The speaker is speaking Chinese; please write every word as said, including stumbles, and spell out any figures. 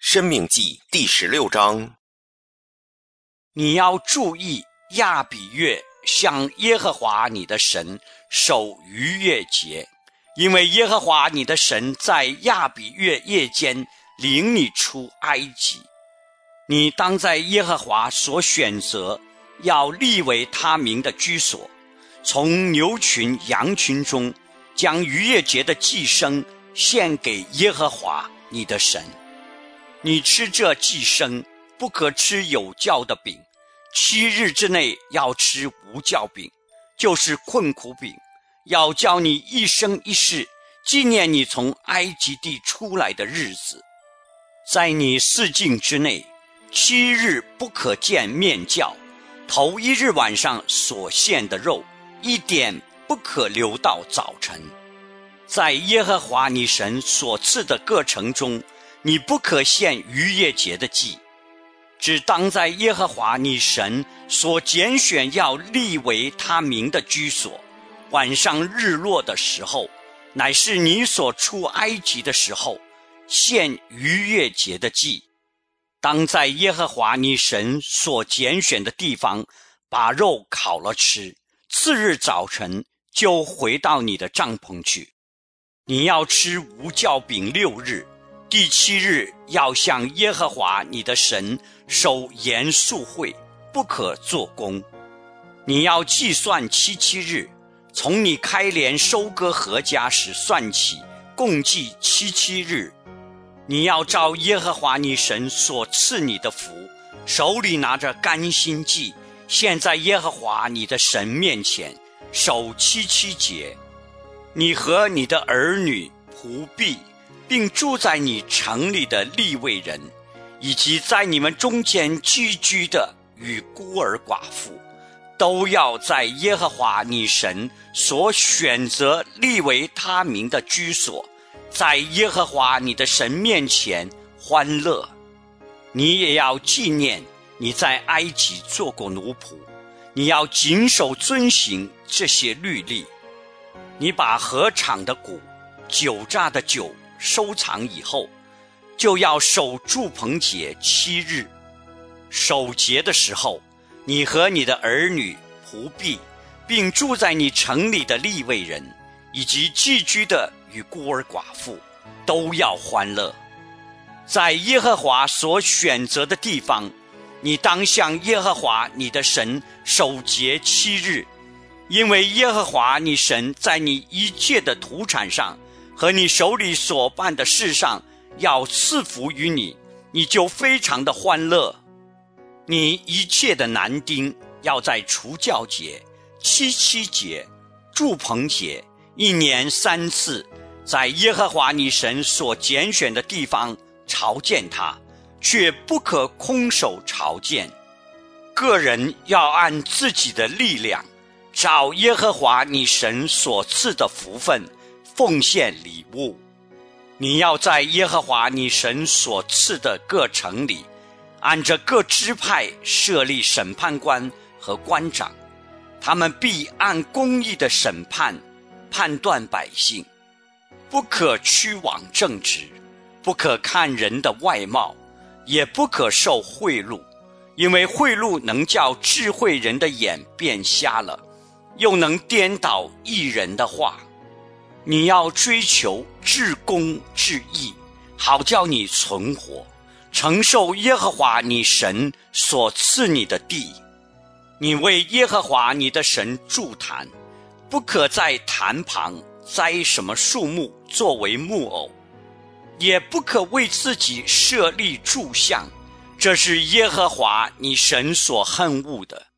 申命记第十六章。 你要注意亚比月向耶和华你的神守逾越节，因为耶和华你的神在亚比月夜间领你出埃及。你当在耶和华所选择要立为他名的居所，从牛群羊群中将逾越节的祭牲献给耶和华你的神。你吃这祭牲，不可吃有酵的饼，七日之内要吃无酵饼，就是困苦饼，要叫你一生一世纪念你从埃及地出来的日子。在你四境之内，七日不可见面酵，头一日晚上所献的肉一点不可留到早晨。在耶和华你神所赐的各城中，你不可献逾越节的祭，只当在耶和华你神所拣选要立为他名的居所，晚上日落的时候，乃是你所出埃及的时候，献逾越节的祭。当在耶和华你神所拣选的地方把肉烤了吃，次日早晨就回到你的帐篷去。你要吃无酵饼六日，第七日要向耶和华你的神守严肃会，不可做工。你要计算七七日，从你开镰收割禾稼时算起，共计七七日。你要照耶和华你神所赐你的福，手里拿着甘心祭，献在耶和华你的神面前，守七七节。你和你的儿女、仆婢，并住在你城里的利未人，以及在你们中间寄居的与孤儿寡妇，都要在耶和华你神所选择立为他名的居所，在耶和华你的神面前欢乐。你也要纪念你在埃及做过奴仆，你要谨守遵行这些律例。你把禾场的谷、酒榨的酒收藏以后，就要守住棚节七日。守节的时候，你和你的儿女、仆婢，并住在你城里的利未人，以及寄居的与孤儿寡妇，都要欢乐。在耶和华所选择的地方，你当向耶和华你的神守节七日，因为耶和华你神在你一切的土产上和你手里所办的事上要赐福于你，你就非常的欢乐。你一切的男丁要在除酵节、七七节、住棚节一年三次，在耶和华你神所拣选的地方朝见他，却不可空手朝见。个人要按自己的力量，照耶和华你神所赐的福分奉献礼物。你要在耶和华你神所赐的各城里，按着各支派设立审判官和官长，他们必按公义的审判判断百姓。不可屈枉正直，不可看人的外貌，也不可受贿赂，因为贿赂能叫智慧人的眼变瞎了，又能颠倒义人的话。你要追求至公至义，好叫你存活，承受耶和华你神所赐你的地。你为耶和华你的神筑坛，不可在坛旁栽什么树木作为木偶，也不可为自己设立柱像，这是耶和华你神所恨恶的。